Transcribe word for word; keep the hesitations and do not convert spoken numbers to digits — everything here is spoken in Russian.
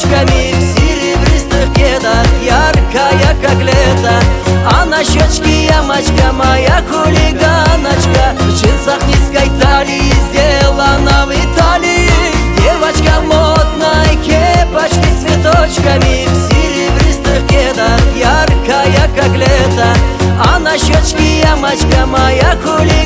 цветочками, в серебристых кедах, яркая как лето. А на щечке ямочка, моя хулиганочка, в джинсах низкой талии, сделана в Италии. Девочка в модной кепочке с цветочками, в серебристых кедах, яркая как лето. А на щечке ямочка, моя хулиганочка.